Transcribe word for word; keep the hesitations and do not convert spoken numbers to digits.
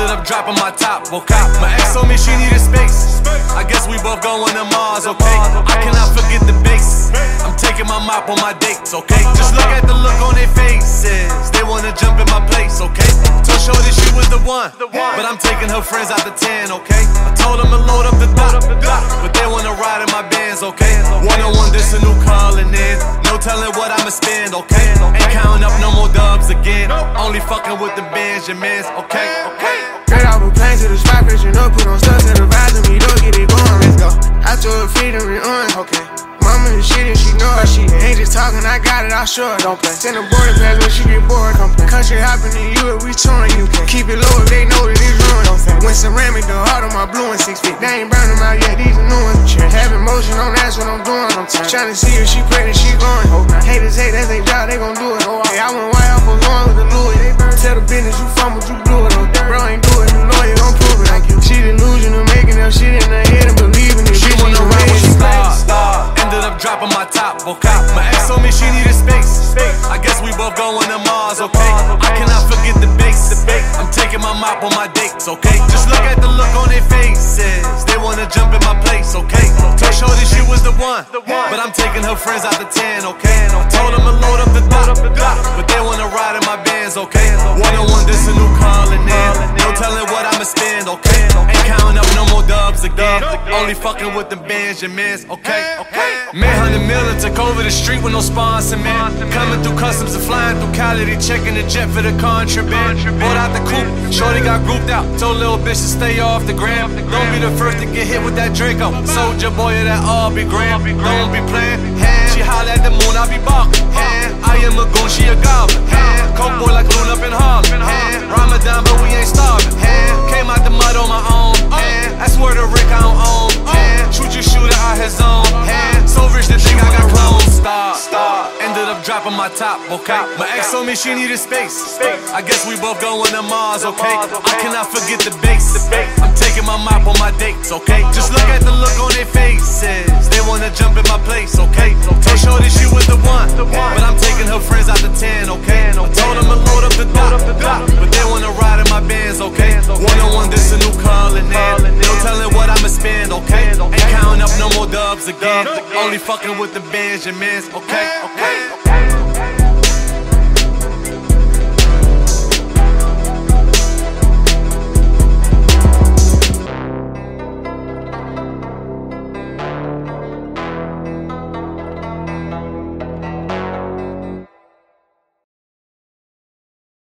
Ended up dropping my top, okay. My ex told me she needed space. I guess we both going to Mars, okay. I cannot forget the base. I'm taking my mop on my dates, okay. Just look at the look on their faces. They wanna jump in my place, okay. Told Shorty she was the one, but I'm taking her friends out the ten, okay. I told them to load up the dot, but they wanna ride in my bands, okay. One on one, this a new calling in. No telling what I'ma spend, okay. Ain't counting up no more dubs again. Only fucking with the Benjamins, okay, okay. Straight off a plane to the spot, fishing up, put on stuff, said advising me, don't get it going, let's go. I told her feed and on, okay. Mama is shit and she know it, she ain't just talking, I got it, I'll show it, don't play. Send a boarding pass when she get bored, come play. Country hopping in you if we touring, you can keep it low if they know that it's ruined, don't say. When ceramic, the heart on my blue and six feet, they ain't burn them out yet, these are new ones. Having motion on, that's what I'm doing, I'm trying to see if she pregnant, she going. Haters hate, that's their job, they gon' do it. Hey, I went white off a going with the Louis, they burn. Tell the business you fumbled, you blew it, oh, bro ain't do it, the lawyer gon' prove it. Like you. She delusional, making that shit in her head and believing it. She wanna ride with star, star. Ended up dropping my top, okay. My ex told me she needed space. I guess we both going to Mars, okay. I cannot forget the base. I'm taking my mop on my dates, okay. Just look at the look on their faces. They wanna jump in my place, okay. Told Shorty she was the one, but I'm taking her friends out the ten, okay. I told them to load up the dot, but they wanna ride in my bands, okay. One on one, this a new calling in. No telling what I'ma spend, okay. Ain't counting up no more dubs again. Only fucking with the Benjamins, okay, okay. Man, hundred million took over the street with no sponsor, man. Coming through customs and flying through Cali, they checking the jet for the contraband. Bought out the coupe, Shorty got grouped out. Told little bitch to stay off the gram. Don't be the first to get hit with that Draco. Soldier boy, yeah, that all be grand. Don't be playing. She holla at the moon, I be barking. I am a goon, she a goblin. Coke boy like Loon up in Harlem. Ramadan, but we ain't starving. Came out the mud on my own. I swear to Rick, I don't own. Shoot your shooter out his zone. So rich that think I got clones. Star, star. Ended up dropping my top, okay. My ex told me she needed space. I guess we both going to Mars, okay. I cannot forget the base. I'm taking my mop on my dates, okay. Just look at the look on their faces. They wanna jump in my place, okay. Told Shorty she was the one, but I'm taking her friends out the ten, okay. I told them to load up the dot, but they wanna ride in my bands, okay. One on one, this a new calling in. No telling what I'ma spend, okay. Ain't counting up no more dubs again. Only fucking with the Benjamins, okay, okay.